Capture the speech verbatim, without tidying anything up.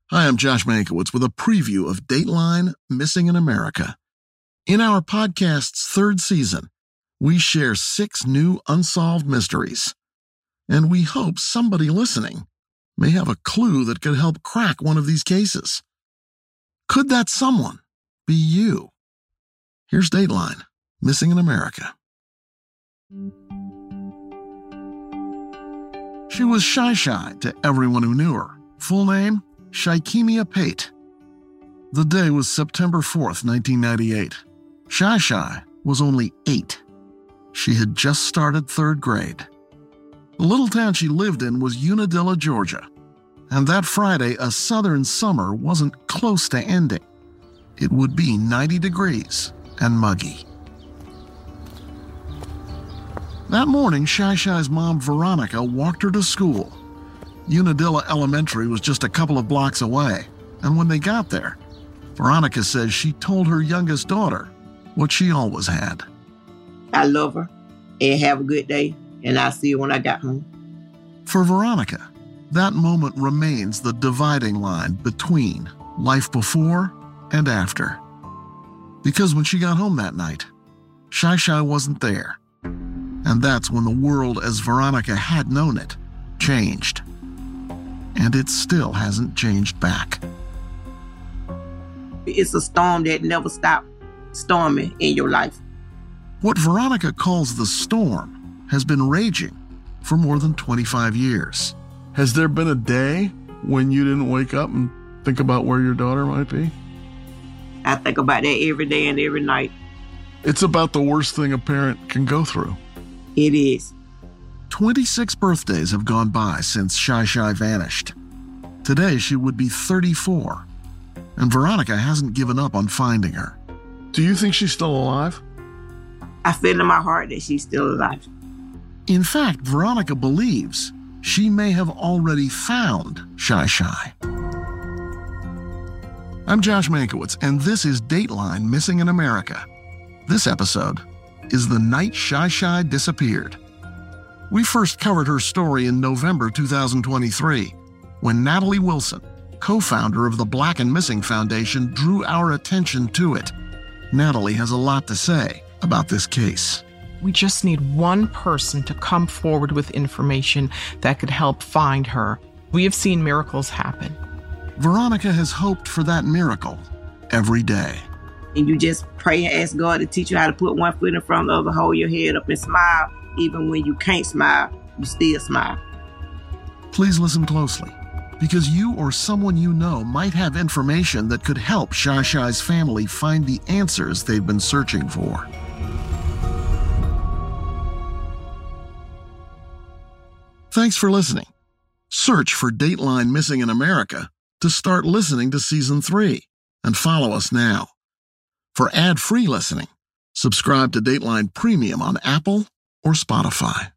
Hi, I'm Josh Mankiewicz with a preview of Dateline Missing in America. In our podcast's third season, we share six new unsolved mysteries, and we hope somebody listening may have a clue that could help crack one of these cases. Could that someone be you? Here's Dateline Missing in America. She was Shy Shy to everyone who knew her. Full name, Shykemia Pate. The day was September fourth, nineteen ninety-eight. Shy Shy was only eight. She had just started third grade. The little town she lived in was Unadilla, Georgia. And that Friday, a southern summer wasn't close to ending. It would be ninety degrees and muggy. That morning, Shy Shy's mom, Veronica, walked her to school. Unadilla Elementary was just a couple of blocks away, and when they got there, Veronica says she told her youngest daughter what she always had. I love her, and have a good day, and I'll see you when I got home. For Veronica, that moment remains the dividing line between life before and after. Because when she got home that night, Shy Shy wasn't there. And that's when the world as Veronica had known it changed. And it still hasn't changed back. It's a storm that never stopped storming in your life. What Veronica calls the storm has been raging for more than twenty-five years. Has there been a day when you didn't wake up and think about where your daughter might be? I think about that every day and every night. It's about the worst thing a parent can go through. It is. twenty-six birthdays have gone by since Shy Shy vanished. Today she would be thirty-four, and Veronica hasn't given up on finding her. Do you think she's still alive? I feel in my heart that she's still alive. In fact, Veronica believes she may have already found Shy Shy. I'm Josh Mankiewicz, and this is Dateline Missing in America. This episode is The Night Shy Shy Disappeared. We first covered her story in November two thousand twenty-three, when Natalie Wilson, co-founder of the Black and Missing Foundation, drew our attention to it. Natalie has a lot to say about this case. We just need one person to come forward with information that could help find her. We have seen miracles happen. Veronica has hoped for that miracle every day. And you just pray and ask God to teach you how to put one foot in front of the other, hold your head up and smile. Even when you can't smile, you still smile. Please listen closely, because you or someone you know might have information that could help Shy Shy's family find the answers they've been searching for. Thanks for listening. Search for Dateline Missing in America to start listening to Season three, and follow us now. For ad-free listening, subscribe to Dateline Premium on Apple or Spotify.